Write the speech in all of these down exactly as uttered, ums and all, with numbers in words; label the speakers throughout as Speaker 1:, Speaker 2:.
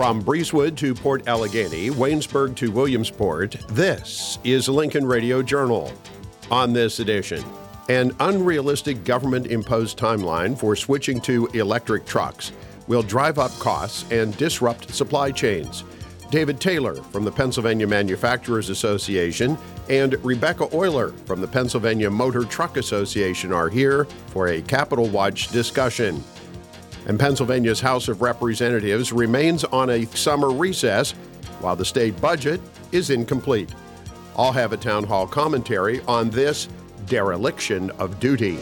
Speaker 1: From Breezewood to Port Allegheny, Waynesburg to Williamsport, this is Lincoln Radio Journal. On this edition, an unrealistic government-imposed timeline for switching to electric trucks will drive up costs and disrupt supply chains. David Taylor from the Pennsylvania Manufacturers Association and Rebecca Euler from the Pennsylvania Motor Truck Association are here for a Capitol Watch discussion. And Pennsylvania's House of Representatives remains on a summer recess while the state budget is incomplete. I'll have a town hall commentary on this dereliction of duty.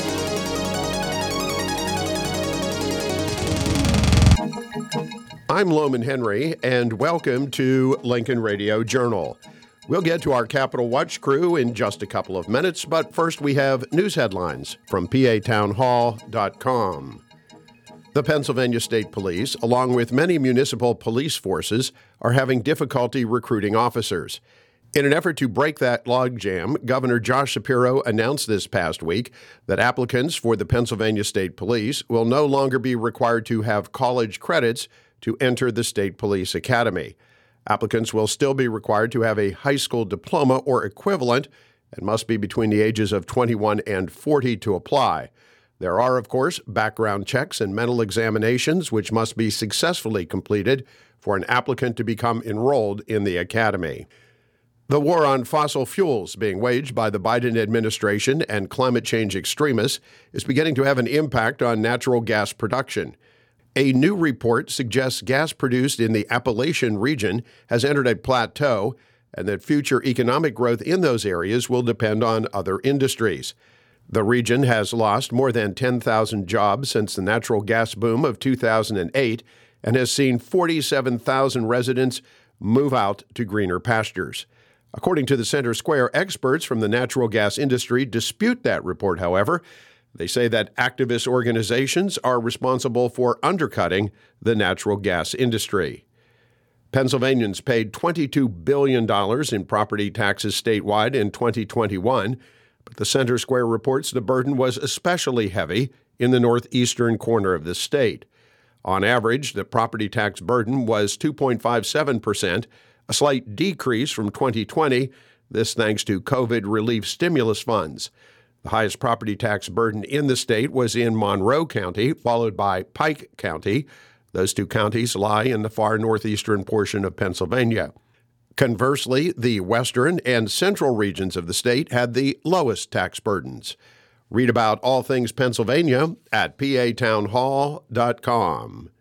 Speaker 1: I'm Loman Henry, and welcome to Lincoln Radio Journal. We'll get to our Capitol Watch crew in just a couple of minutes, but first we have news headlines from P A town hall dot com. The Pennsylvania State Police, along with many municipal police forces, are having difficulty recruiting officers. In an effort to break that logjam, Governor Josh Shapiro announced this past week that applicants for the Pennsylvania State Police will no longer be required to have college credits to enter the State Police Academy. Applicants will still be required to have a high school diploma or equivalent and must be between the ages of twenty-one and forty to apply. There are, of course, background checks and mental examinations which must be successfully completed for an applicant to become enrolled in the academy. The war on fossil fuels being waged by the Biden administration and climate change extremists is beginning to have an impact on natural gas production. A new report suggests gas produced in the Appalachian region has entered a plateau and that future economic growth in those areas will depend on other industries. The region has lost more than ten thousand jobs since the natural gas boom of two thousand eight and has seen forty-seven thousand residents move out to greener pastures. According to the Center Square, experts from the natural gas industry dispute that report, however. They say that activist organizations are responsible for undercutting the natural gas industry. Pennsylvanians paid twenty-two billion dollars in property taxes statewide in twenty twenty-one, but the Center Square reports the burden was especially heavy in the northeastern corner of the state. On average, the property tax burden was two point five seven percent, a slight decrease from twenty twenty, this thanks to COVID relief stimulus funds. The highest property tax burden in the state was in Monroe County, followed by Pike County. Those two counties lie in the far northeastern portion of Pennsylvania. Conversely, the western and central regions of the state had the lowest tax burdens. Read about all things Pennsylvania at P A town hall dot com.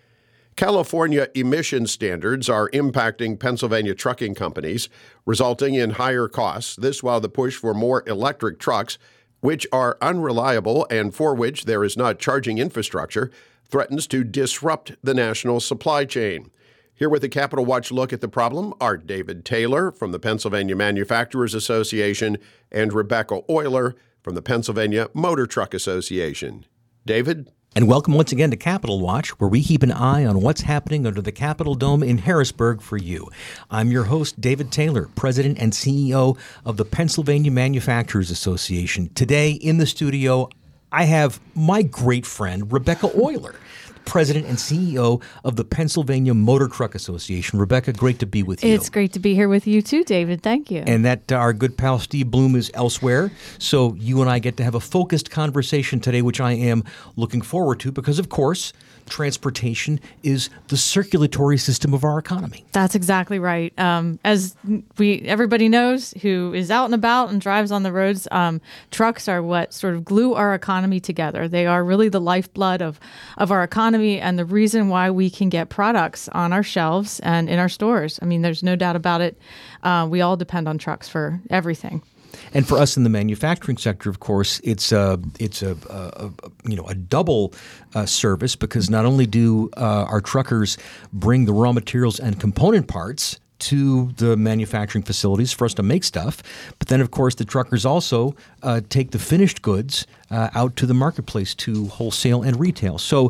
Speaker 1: California emission standards are impacting Pennsylvania trucking companies, resulting in higher costs, this while the push for more electric trucks, which are unreliable and for which there is not charging infrastructure, threatens to disrupt the national supply chain. Here with a Capitol Watch look at the problem are David Taylor from the Pennsylvania Manufacturers Association and Rebecca Euler from the Pennsylvania Motor Truck Association. David?
Speaker 2: And welcome once again to Capitol Watch, where we keep an eye on what's happening under the Capitol Dome in Harrisburg for you. I'm your host, David Taylor, President and C E O of the Pennsylvania Manufacturers Association. Today in the studio, I have my great friend, Rebecca Euler, President and C E O of the Pennsylvania Motor Truck Association. Rebecca, great to be with you.
Speaker 3: It's great to be here with you too, David. Thank you.
Speaker 2: And that uh, our good pal Steve Bloom is elsewhere, so you and I get to have a focused conversation today, which I am looking forward to because, of course, transportation is the circulatory system of our economy.
Speaker 3: That's exactly right. Um, as we everybody knows who is out and about and drives on the roads, um, trucks are what sort of glue our economy together. They are really the lifeblood of, of our economy and the reason why we can get products on our shelves and in our stores. I mean, there's no doubt about it. Uh, we all depend on trucks for everything.
Speaker 2: And for us in the manufacturing sector, of course, it's a it's a, a, a you know a double uh, service because not only do uh, our truckers bring the raw materials and component parts to the manufacturing facilities for us to make stuff, but then of course the truckers also uh, take the finished goods uh, out to the marketplace to wholesale and retail. So.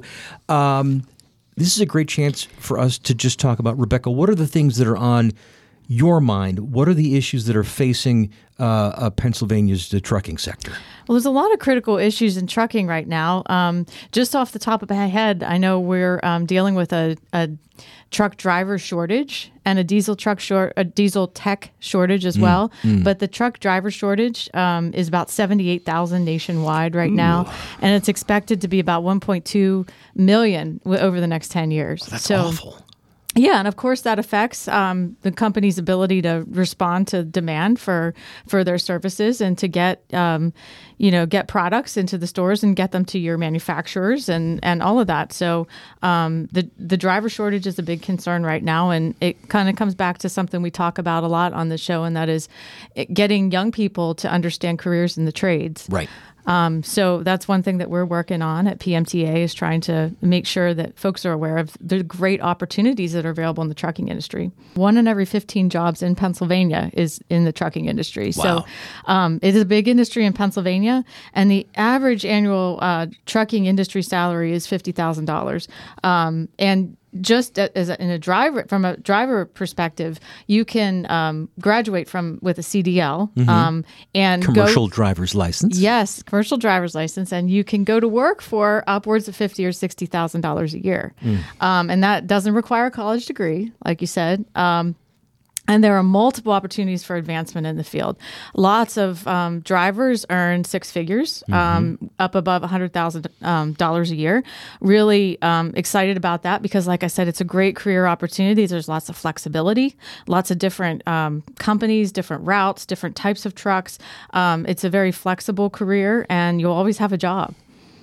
Speaker 2: Um, this is a great chance for us to just talk about, Rebecca, what are the things that are on your mind? What are the issues that are facing uh, uh, Pennsylvania's the trucking sector?
Speaker 3: Well, there's a lot of critical issues in trucking right now. Um, just off the top of my head, I know we're um, dealing with a, a truck driver shortage and a diesel truck short, a diesel tech shortage as well. Mm, mm. But the truck driver shortage um, is about seventy-eight thousand nationwide right Ooh. now, and it's expected to be about one point two million w- over the next ten years.
Speaker 2: That's
Speaker 3: so,
Speaker 2: awful.
Speaker 3: Yeah, and of course that affects um, the company's ability to respond to demand for for their services and to get um, you know get products into the stores and get them to your manufacturers and, and all of that. So um, the the driver shortage is a big concern right now, and it kind of comes back to something we talk about a lot on the show, and that is it, getting young people to understand careers in the trades.
Speaker 2: Right.
Speaker 3: Um, so that's one thing that we're working on at P M T A is trying to make sure that folks are aware of the great opportunities that are available in the trucking industry. One in every fifteen jobs in Pennsylvania is in the trucking industry.
Speaker 2: Wow.
Speaker 3: So um, it is a big industry in Pennsylvania, and the average annual uh, trucking industry salary is fifty thousand dollars. Um, and just as a, in a driver, from a driver perspective, you can um, graduate from with a C D L mm-hmm. um, and
Speaker 2: commercial
Speaker 3: go,
Speaker 2: driver's license.
Speaker 3: Yes, commercial driver's license, and you can go to work for upwards of fifty or sixty thousand dollars a year, mm. um, and that doesn't require a college degree, like you said. Um, And there are multiple opportunities for advancement in the field. Lots of um, drivers earn six figures, mm-hmm. um, up above one hundred thousand dollars um, a year. Really um, excited about that because, like I said, it's a great career opportunity. There's lots of flexibility, lots of different um, companies, different routes, different types of trucks. Um, it's a very flexible career, and you'll always have a job.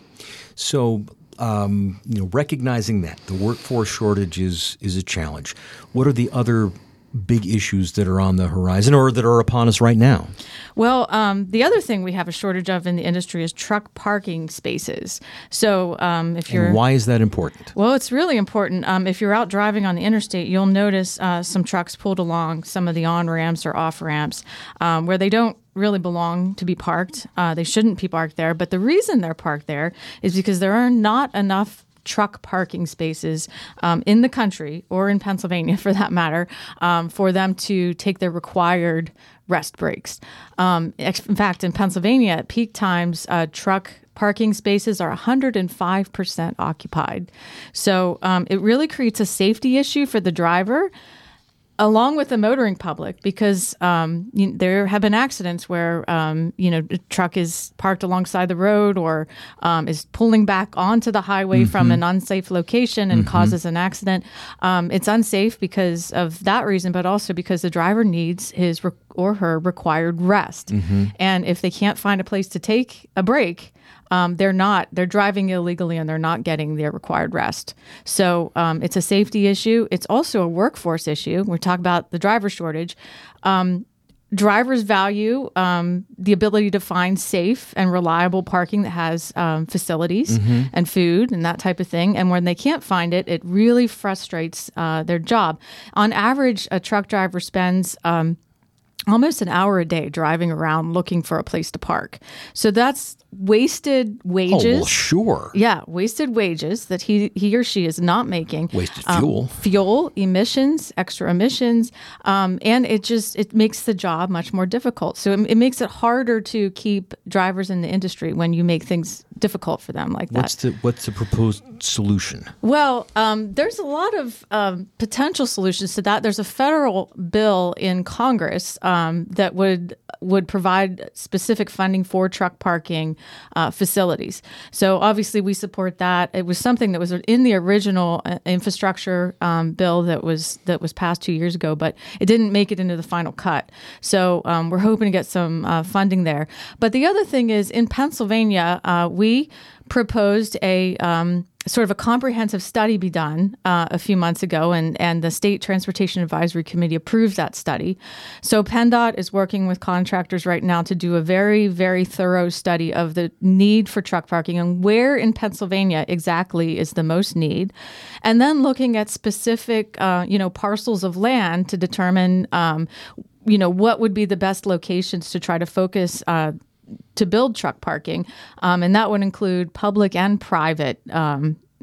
Speaker 2: So, um, you know, recognizing that the workforce shortage is is a challenge, what are the other big issues that are on the horizon or that are upon us right now?
Speaker 3: Well, um, the other thing we have a shortage of in the industry is truck parking spaces. So um, if you're...
Speaker 2: And why is that important?
Speaker 3: Well, it's really important. Um, if you're out driving on the interstate, you'll notice uh, some trucks pulled along some of the on-ramps or off-ramps um, where they don't really belong to be parked. Uh, they shouldn't be parked there. But the reason they're parked there is because there are not enough truck parking spaces um, in the country, or in Pennsylvania for that matter, um, for them to take their required rest breaks. Um, in fact, in Pennsylvania, at peak times, uh, truck parking spaces are one hundred five percent occupied. So um, it really creates a safety issue for the driver, along with the motoring public, because um, you, there have been accidents where um, you know, a truck is parked alongside the road or um, is pulling back onto the highway mm-hmm. from an unsafe location and mm-hmm. causes an accident. Um, it's unsafe because of that reason, but also because the driver needs his re- or her required rest. Mm-hmm. And if they can't find a place to take a break, Um, they're not, they're driving illegally and they're not getting their required rest. So um, it's a safety issue. It's also a workforce issue. We're talking about the driver shortage. Um, drivers value um, the ability to find safe and reliable parking that has um, facilities mm-hmm. and food and that type of thing. And when they can't find it, it really frustrates uh, their job. On average, a truck driver spends um, almost an hour a day driving around looking for a place to park. So that's wasted wages.
Speaker 2: Oh, well, sure.
Speaker 3: Yeah, wasted wages that he he or she is not making.
Speaker 2: Wasted fuel.
Speaker 3: Um, fuel, emissions, extra emissions, um, and it just it makes the job much more difficult. So it, it makes it harder to keep drivers in the industry when you make things difficult for them like that.
Speaker 2: What's the what's the proposed solution?
Speaker 3: Well, um, there's a lot of um, potential solutions to that. There's a federal bill in Congress um, that would would provide specific funding for truck parking uh, facilities. So obviously we support that. It was something that was in the original uh, infrastructure um, bill that was that was passed two years ago, but it didn't make it into the final cut. So um, we're hoping to get some uh, funding there. But the other thing is, in Pennsylvania, uh, we proposed a um, sort of a comprehensive study be done uh, a few months ago, and, and the State Transportation Advisory Committee approved that study. So PennDOT is working with contractors right now to do a very, very thorough study of the need for truck parking and where in Pennsylvania exactly is the most need, and then looking at specific, uh, you know, parcels of land to determine, um, you know, what would be the best locations to try to focus uh, to build truck parking. Um, and that would include public and private um,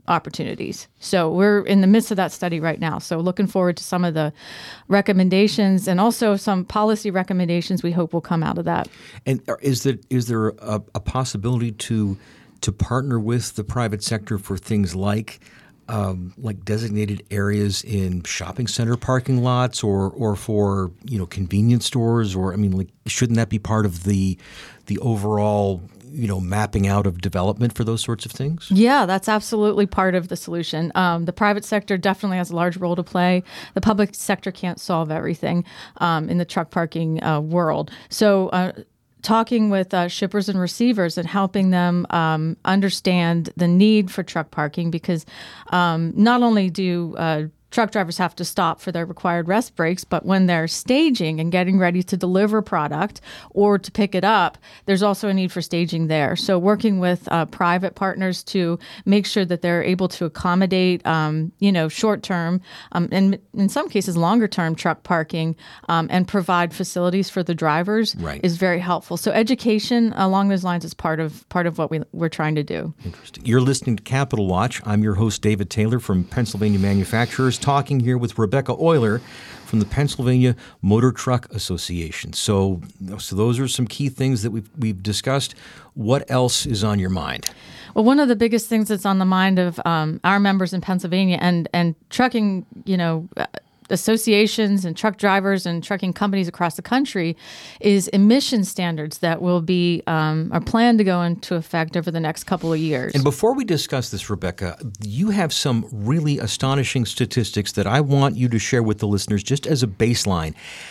Speaker 3: opportunities. So we're in the midst of that study right now. So looking forward to some of the recommendations and also some policy recommendations we hope will come out of that.
Speaker 2: And is there is there a, a possibility to to partner with the private sector for things like um, like designated areas in shopping center parking lots, or or for you know convenience stores, or I mean, like shouldn't that be part of the the overall you know mapping out of development for those sorts of things?
Speaker 3: Yeah, that's absolutely part of the solution. Um, the private sector definitely has a large role to play. The public sector can't solve everything um, in the truck parking uh, world. So. Uh, talking with uh, shippers and receivers and helping them um, understand the need for truck parking, because um, not only do uh, truck drivers have to stop for their required rest breaks, but when they're staging and getting ready to deliver product or to pick it up, there's also a need for staging there. So working with uh, private partners to make sure that they're able to accommodate, um, you know, short-term um, and in some cases longer-term truck parking um, and provide facilities for the drivers
Speaker 2: right.
Speaker 3: is very helpful. So education along those lines is part of part of what we, we're trying to do.
Speaker 2: Interesting. You're listening to Capital Watch. I'm your host, David Taylor from Pennsylvania Manufacturers, talking here with Rebecca Euler from the Pennsylvania Motor Truck Association. So, so those are some key things that we've, we've discussed. What else is on your mind?
Speaker 3: Well, one of the biggest things that's on the mind of um, our members in Pennsylvania and, and trucking, you know, associations and truck drivers and trucking companies across the country is emission standards that will be um, are planned to go into effect over the next couple of years.
Speaker 2: And before we discuss this, Rebecca, you have some really astonishing statistics that I want you to share with the listeners just as a baseline.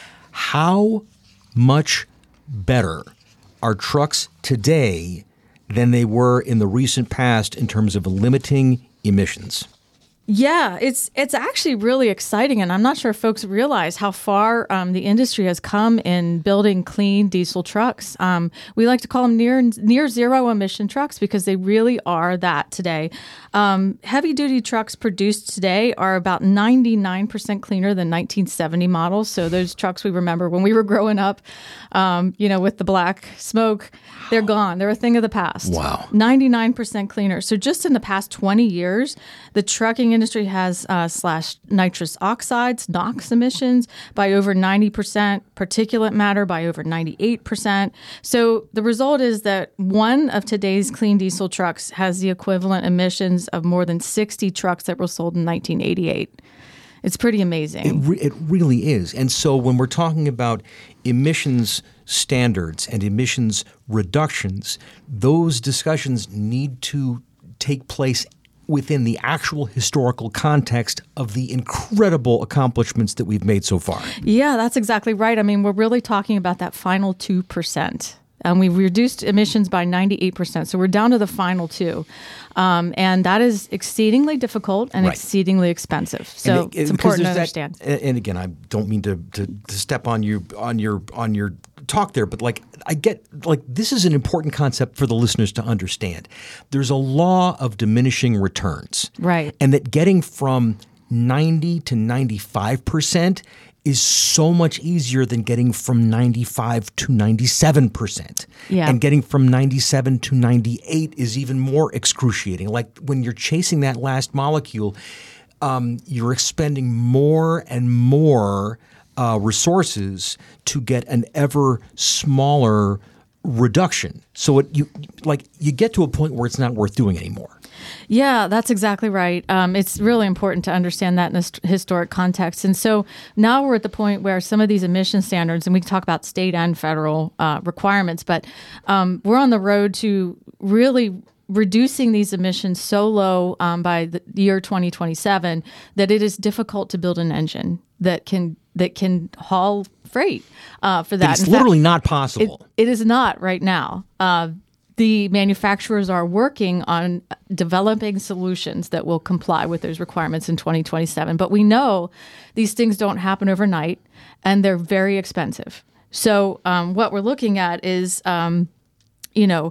Speaker 2: How much better are trucks today than they were in the recent past in terms of limiting emissions?
Speaker 3: Yeah, it's it's actually really exciting, and I'm not sure if folks realize how far um, the industry has come in building clean diesel trucks. Um, we like to call them near near zero emission trucks because they really are that today. Um, heavy duty trucks produced today are about ninety-nine percent cleaner than nineteen seventy models. So those trucks we remember when we were growing up, um, you know, with the black smoke, they're gone. They're a thing of the past.
Speaker 2: Wow,
Speaker 3: ninety-nine percent cleaner. So just in the past twenty years, the trucking industry has uh, slashed nitrous oxides, NOx emissions by over ninety percent, particulate matter by over ninety-eight percent. So the result is that one of today's clean diesel trucks has the equivalent emissions of more than sixty trucks that were sold in nineteen eighty-eight. It's pretty amazing.
Speaker 2: It, re- it really is. And so when we're talking about emissions standards and emissions reductions, those discussions need to take place within the actual historical context of the incredible accomplishments that we've made so far.
Speaker 3: Yeah, that's exactly right. I mean, we're really talking about that final two percent. And we've reduced emissions by ninety-eight percent. So we're down to the final two. Um, and that is exceedingly difficult and
Speaker 2: right.
Speaker 3: exceedingly expensive. So
Speaker 2: it, it,
Speaker 3: it's important to
Speaker 2: that,
Speaker 3: understand.
Speaker 2: And again, I don't mean to, to, to step on you on your on your talk there, but like I get like this is an important concept for the listeners to understand. There's a law of diminishing returns.
Speaker 3: Right.
Speaker 2: And that getting from ninety to ninety-five percent is so much easier than getting from ninety-five to ninety-seven percent.
Speaker 3: Yeah.
Speaker 2: And getting from ninety-seven to ninety-eight is even more excruciating. Like when you're chasing that last molecule, um, you're expending more and more uh, resources to get an ever smaller reduction. So it, you like you get to a point where it's not worth doing anymore.
Speaker 3: Yeah, that's exactly right. Um, it's really important to understand that in a st- historic context. And so now we're at the point where some of these emission standards, and we can talk about state and federal uh, requirements, but um, we're on the road to really reducing these emissions so low um, by the year twenty twenty-seven that it is difficult to build an engine that can that can haul freight uh, for that.
Speaker 2: It's
Speaker 3: In
Speaker 2: literally
Speaker 3: fact,
Speaker 2: not possible.
Speaker 3: It, it is not right now. Uh, The manufacturers are working on developing solutions that will comply with those requirements in twenty twenty-seven. But we know these things don't happen overnight, and they're very expensive. So um, what we're looking at is, um, you know,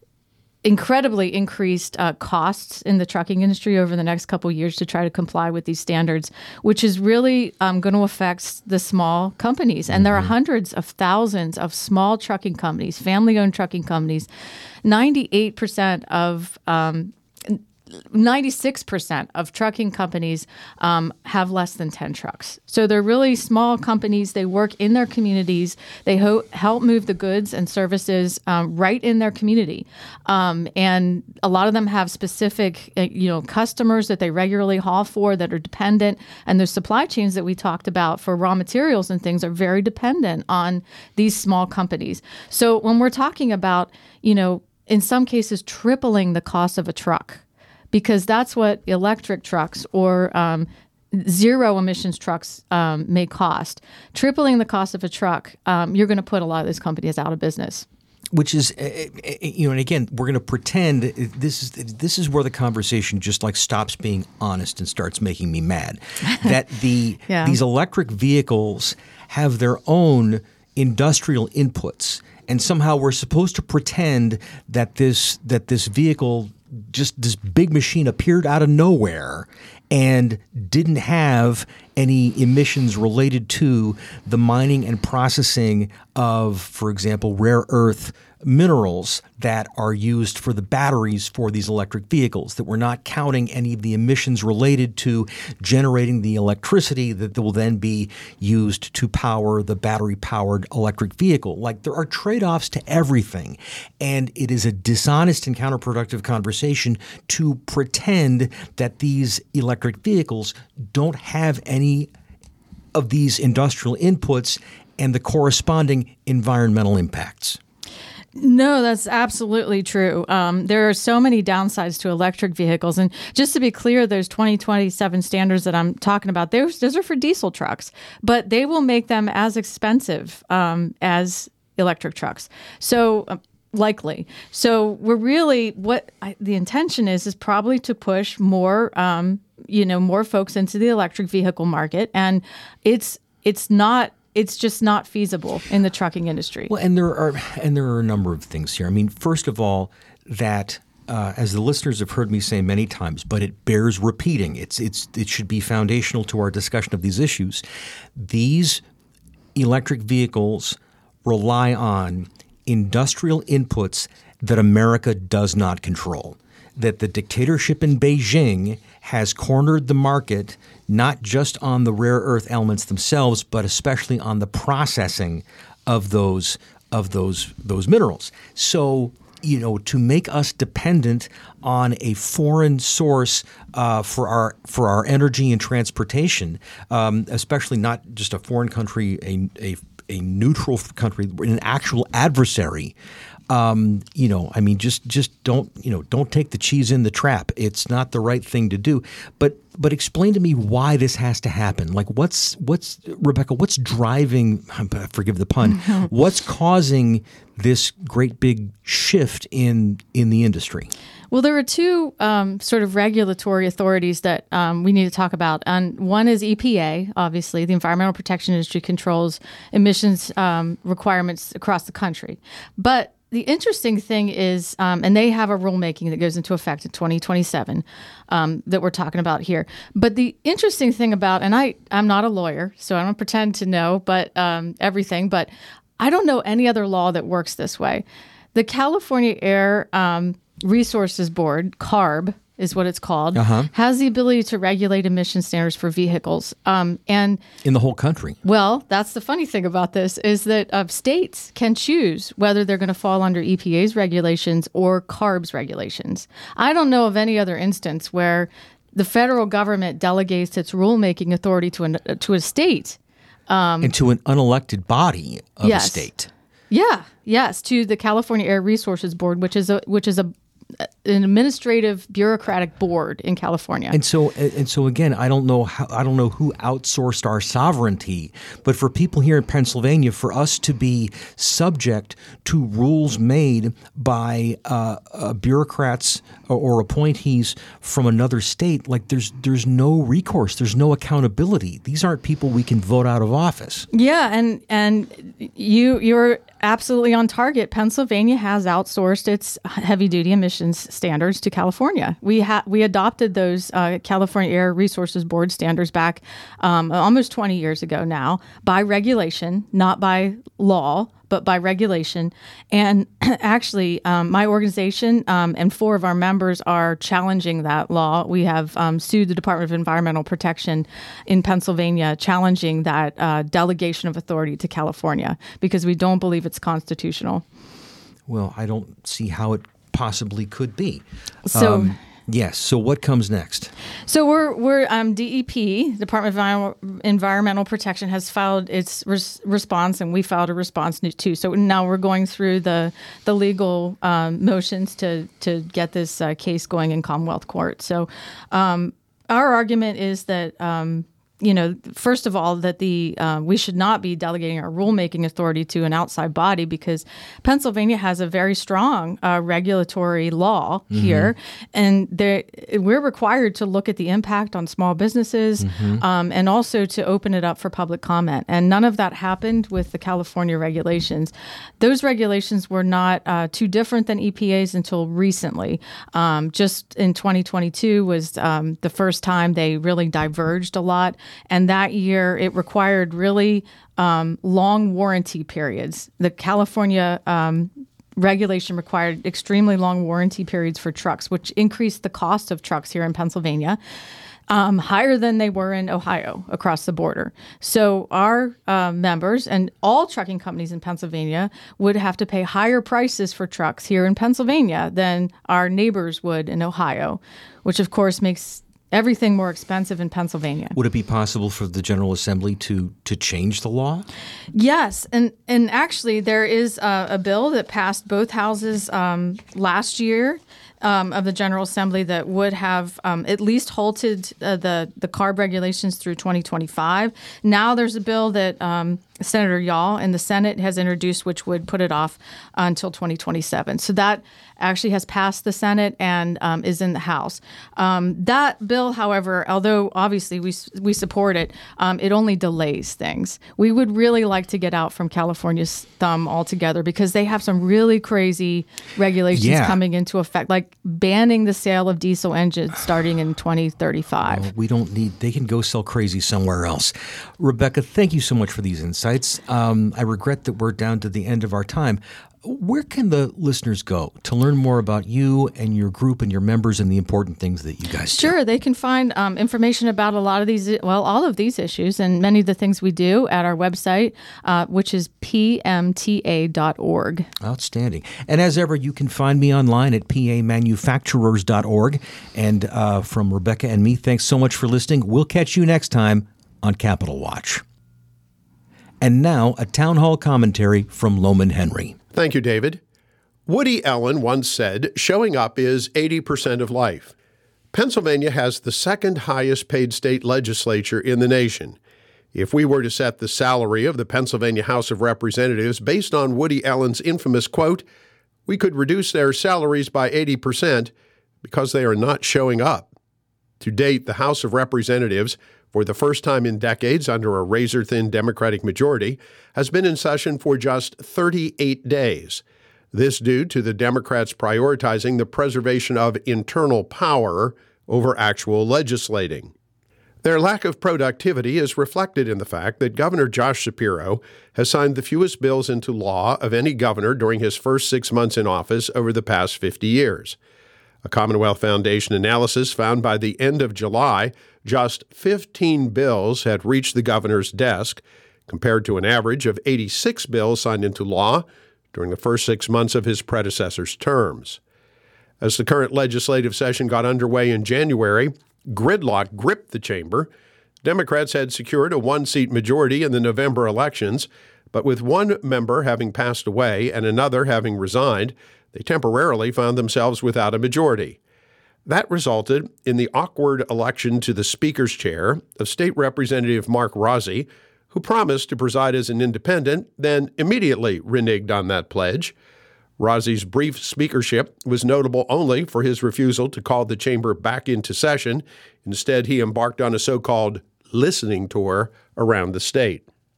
Speaker 3: incredibly increased uh, costs in the trucking industry over the next couple of years to try to comply with these standards, which is really um, going to affect the small companies. And mm-hmm. there are hundreds of thousands of small trucking companies, family-owned trucking companies. ninety-eight percent of um, ninety-six percent of trucking companies um, have less than ten trucks. So they're really small companies. They work in their communities. They ho- help move the goods and services um, right in their community. Um, and a lot of them have specific, uh, you know, customers that they regularly haul for that are dependent. And the supply chains that we talked about for raw materials and things are very dependent on these small companies. So when we're talking about, you know, in some cases, tripling the cost of a truck, because that's what electric trucks or um, zero emissions trucks um, may cost. Tripling the cost of a truck, um, you're going to put a lot of these companies out of business.
Speaker 2: Which is, uh, you know, and again, we're going to pretend this is this is where the conversation just like stops being honest and starts making me mad. That the
Speaker 3: yeah.
Speaker 2: these electric vehicles have their own industrial inputs, and somehow we're supposed to pretend that this that this vehicle, just this big machine, appeared out of nowhere and didn't have any emissions related to the mining and processing of, for example, rare earth minerals that are used for the batteries for these electric vehicles, that we're not counting any of the emissions related to generating the electricity that will then be used to power the battery-powered electric vehicle. Like, there are trade-offs to everything, and it is a dishonest and counterproductive conversation to pretend that these electric vehicles don't have any of these industrial inputs and the corresponding environmental impacts.
Speaker 3: No, that's absolutely true. Um, there are so many downsides to electric vehicles. And just to be clear, those twenty twenty-seven standards that I'm talking about, those, those are for diesel trucks, but they will make them as expensive um, as electric trucks. So uh, likely. So we're really, what I, the intention is, is probably to push more, um, you know, more folks into the electric vehicle market. And it's it's not It's just not feasible in the trucking industry.
Speaker 2: Well, and there are and there are a number of things here. I mean, first of all, that uh, as the listeners have heard me say many times, but it bears repeating. It's it's it should be foundational to our discussion of these issues. These electric vehicles rely on industrial inputs that America does not control. That the dictatorship in Beijing has cornered the market, not just on the rare earth elements themselves, but especially on the processing of those of those those minerals. So, you know, to make us dependent on a foreign source uh, for our for our energy and transportation, um, especially not just a foreign country, a a, a neutral country, an actual adversary. Um, you know, I mean, just just don't, you know, don't take the cheese in the trap. It's not the right thing to do. But but explain to me why this has to happen. Like, what's what's Rebecca? What's driving? Forgive the pun. What's causing this great big shift in in the industry?
Speaker 3: Well, there are two um, sort of regulatory authorities that um, we need to talk about. And one is E P A, obviously. The Environmental Protection Industry controls emissions um, requirements across the country. But the interesting thing is, um, and they have a rulemaking that goes into effect in twenty twenty-seven um, that we're talking about here. But the interesting thing about, and I, I'm not a lawyer, so I don't pretend to know but um, everything, but I don't know any other law that works this way. The California Air um, Resources Board, CARB is what it's called, uh-huh. has the ability to regulate emission standards for vehicles. Um, and
Speaker 2: in the whole country.
Speaker 3: Well, that's the funny thing about this is that uh, states can choose whether they're going to fall under E P A's regulations or CARB's regulations. I don't know of any other instance where the federal government delegates its rulemaking authority to, an, uh, to a state.
Speaker 2: Um, and to an unelected body of
Speaker 3: yes.
Speaker 2: a state.
Speaker 3: Yeah, yes, to the California Air Resources Board, which is a which is a an administrative bureaucratic board in California.
Speaker 2: And so and so again, I don't know how I don't know who outsourced our sovereignty, but for people here in Pennsylvania, for us to be subject to rules made by uh, uh, bureaucrats or, or appointees from another state, like there's there's no recourse, there's no accountability. These aren't people we can vote out of office.
Speaker 3: Yeah, and and you you're absolutely on target. Pennsylvania has outsourced its heavy duty emissions standards to California. We ha- we adopted those uh, California Air Resources Board standards back um, almost twenty years ago now by regulation, not by law, but by regulation. And actually, um, my organization um, and four of our members are challenging that law. We have um, sued the Department of Environmental Protection in Pennsylvania, challenging that uh, delegation of authority to California because we don't believe it's constitutional.
Speaker 2: Well, I don't see how it possibly could be.
Speaker 3: So.
Speaker 2: Um, Yes. So what comes next?
Speaker 3: So we're we're um, D E P, Department of Environmental Protection, has filed its res- response, and we filed a response too. So now we're going through the the legal um, motions to to get this uh, case going in Commonwealth Court. So um, our argument is that. Um, You know, first of all, that the uh, we should not be delegating our rulemaking authority to an outside body because Pennsylvania has a very strong uh, regulatory law mm-hmm. here, and there, we're required to look at the impact on small businesses mm-hmm. um, and also to open it up for public comment. And none of that happened with the California regulations. Those regulations were not uh, too different than E P A's until recently. Um, just in twenty twenty-two was um, the first time they really diverged a lot. And that year, it required really um, long warranty periods. The California um, regulation required extremely long warranty periods for trucks, which increased the cost of trucks here in Pennsylvania, um, higher than they were in Ohio across the border. So our uh, members and all trucking companies in Pennsylvania would have to pay higher prices for trucks here in Pennsylvania than our neighbors would in Ohio, which, of course, makes everything more expensive in Pennsylvania.
Speaker 2: Would it be possible for the General Assembly to to change the law?
Speaker 3: Yes, and and actually there is a, a bill that passed both houses um, last year um, of the General Assembly that would have um, at least halted uh, the the CARB regulations through twenty twenty-five. Now there's a bill that um, Senator Yaw in the Senate has introduced, which would put it off until twenty twenty-seven. So that actually has passed the Senate and um, is in the House. Um, that bill, however, although obviously we we support it, um, it only delays things. We would really like to get out from California's thumb altogether because they have some really crazy regulations
Speaker 2: yeah.
Speaker 3: coming into effect, like banning the sale of diesel engines starting in twenty thirty-five.
Speaker 2: Well, we don't need, they can go sell crazy somewhere else. Rebecca, thank you so much for these insights. Um, I regret that we're down to the end of our time. Where can the listeners go to learn more about you and your group and your members and the important things that you guys do?
Speaker 3: Sure. They can find um, information about a lot of these, well, all of these issues and many of the things we do at our website, uh, which is p m t a dot org.
Speaker 2: Outstanding. And as ever, you can find me online at p a manufacturers dot org. And uh, from Rebecca and me, thanks so much for listening. We'll catch you next time on Capitol Watch. And now, a town hall commentary from Lowman Henry.
Speaker 1: Thank you, David. Woody Allen once said, showing up is eighty percent of life. Pennsylvania has the second highest paid state legislature in the nation. If we were to set the salary of the Pennsylvania House of Representatives based on Woody Allen's infamous quote, we could reduce their salaries by eighty percent because they are not showing up. To date, the House of Representatives, for the first time in decades under a razor-thin Democratic majority, has been in session for just thirty-eight days. This due to the Democrats prioritizing the preservation of internal power over actual legislating. Their lack of productivity is reflected in the fact that Governor Josh Shapiro has signed the fewest bills into law of any governor during his first six months in office over the past fifty years. A Commonwealth Foundation analysis found by the end of July, just fifteen bills had reached the governor's desk, compared to an average of eighty-six bills signed into law during the first six months of his predecessor's terms. As the current legislative session got underway in January, gridlock gripped the chamber. Democrats had secured a one-seat majority in the November elections, but with one member having passed away and another having resigned, they temporarily found themselves without a majority. That resulted in the awkward election to the Speaker's chair of State Representative Mark Rozzi, who promised to preside as an independent, then immediately reneged on that pledge. Rozzi's brief speakership was notable only for his refusal to call the chamber back into session. Instead, he embarked on a so-called listening tour around the state.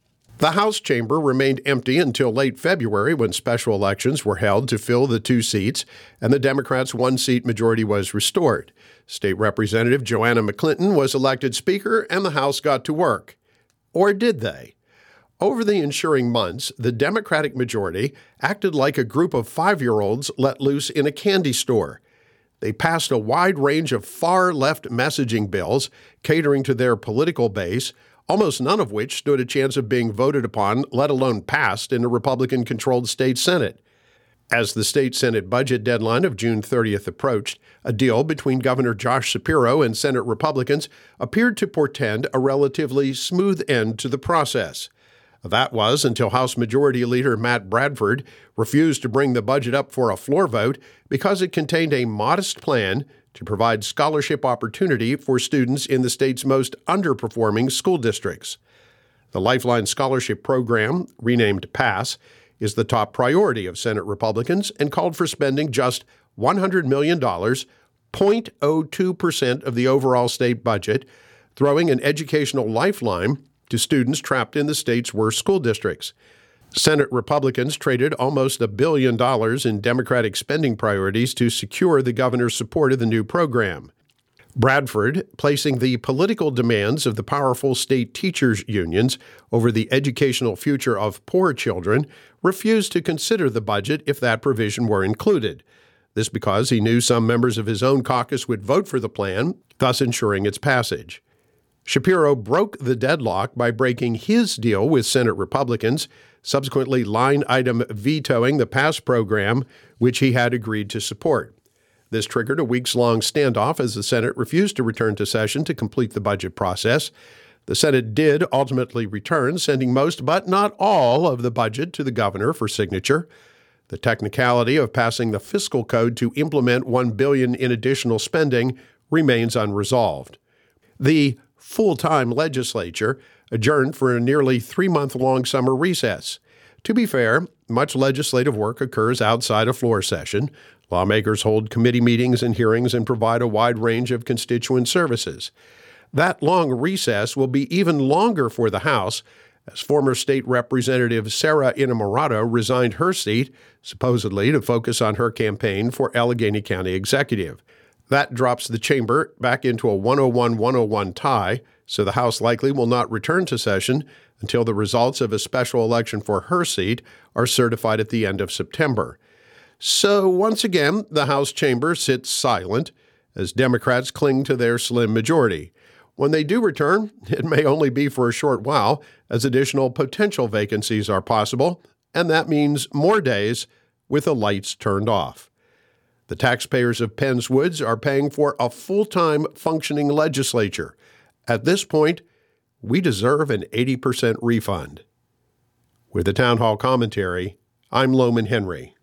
Speaker 1: The House chamber remained empty until late February when special elections were held to fill the two seats, and the Democrats' one-seat majority was restored. State Representative Joanna McClinton was elected Speaker, and the House got to work. Or did they? Over the ensuing months, the Democratic majority acted like a group of five-year-olds let loose in a candy store. They passed a wide range of far-left messaging bills catering to their political base, almost none of which stood a chance of being voted upon, let alone passed, in a Republican-controlled state Senate. As the state Senate budget deadline of June thirtieth approached, a deal between Governor Josh Shapiro and Senate Republicans appeared to portend a relatively smooth end to the process. That was until House Majority Leader Matt Bradford refused to bring the budget up for a floor vote because it contained a modest plan to provide scholarship opportunity for students in the state's most underperforming school districts. The Lifeline Scholarship Program, renamed PASS, is the top priority of Senate Republicans and called for spending just one hundred million dollars, zero point zero two percent of the overall state budget, throwing an educational lifeline to students trapped in the state's worst school districts. Senate Republicans traded almost a billion dollars in Democratic spending priorities to secure the governor's support of the new program. Bradford, placing the political demands of the powerful state teachers' unions over the educational future of poor children, refused to consider the budget if that provision were included. This because he knew some members of his own caucus would vote for the plan, thus ensuring its passage. Shapiro broke the deadlock by breaking his deal with Senate Republicans, subsequently line-item vetoing the PASS program, which he had agreed to support. This triggered a weeks-long standoff as the Senate refused to return to session to complete the budget process. The Senate did ultimately return, sending most but not all of the budget to the governor for signature. The technicality of passing the fiscal code to implement one billion dollars in additional spending remains unresolved. The full-time legislature adjourned for a nearly three-month-long summer recess. To be fair, much legislative work occurs outside a floor session. Lawmakers hold committee meetings and hearings and provide a wide range of constituent services. That long recess will be even longer for the House, as former State Representative Sarah Innamorato resigned her seat, supposedly to focus on her campaign for Allegheny County Executive. That drops the chamber back into a one oh one one oh one tie, so the House likely will not return to session until the results of a special election for her seat are certified at the end of September. So once again, the House chamber sits silent as Democrats cling to their slim majority. When they do return, it may only be for a short while, as additional potential vacancies are possible, and that means more days with the lights turned off. The taxpayers of Penns Woods are paying for a full-time functioning legislature. At this point, we deserve an eighty percent refund. With the Town Hall Commentary, I'm Loman Henry.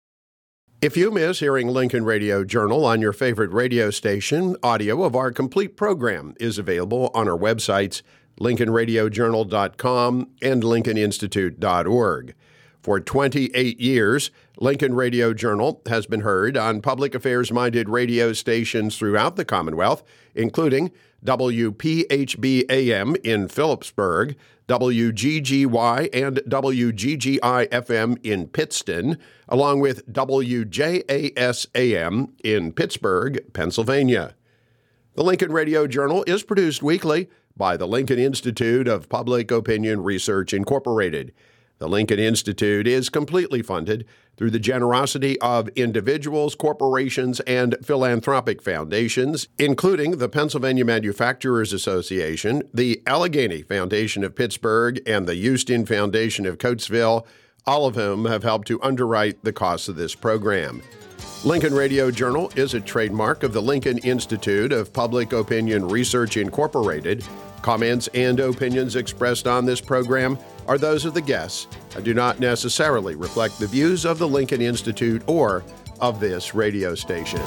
Speaker 1: If you miss hearing Lincoln Radio Journal on your favorite radio station, audio of our complete program is available on our websites, lincoln radio journal dot com and lincoln institute dot org. For twenty-eight years, Lincoln Radio Journal has been heard on public affairs-minded radio stations throughout the Commonwealth, including W P H B A M in Phillipsburg, W G G Y and W G G I F M in Pittston, along with W J A S A M in Pittsburgh, Pennsylvania. The Lincoln Radio Journal is produced weekly by the Lincoln Institute of Public Opinion Research, Incorporated. The Lincoln Institute is completely funded through the generosity of individuals, corporations, and philanthropic foundations, including the Pennsylvania Manufacturers Association, the Allegheny Foundation of Pittsburgh, and the Houston Foundation of Coatesville, all of whom have helped to underwrite the costs of this program. Lincoln Radio Journal is a trademark of the Lincoln Institute of Public Opinion Research, Incorporated. Comments and opinions expressed on this program are those of the guests and do not necessarily reflect the views of the Lincoln Institute or of this radio station.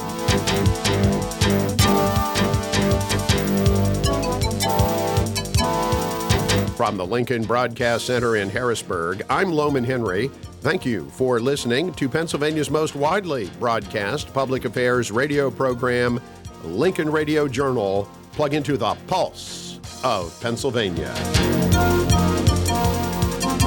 Speaker 1: From the Lincoln Broadcast Center in Harrisburg, I'm Loman Henry. Thank you for listening to Pennsylvania's most widely broadcast public affairs radio program, Lincoln Radio Journal. Plug into the pulse of Pennsylvania.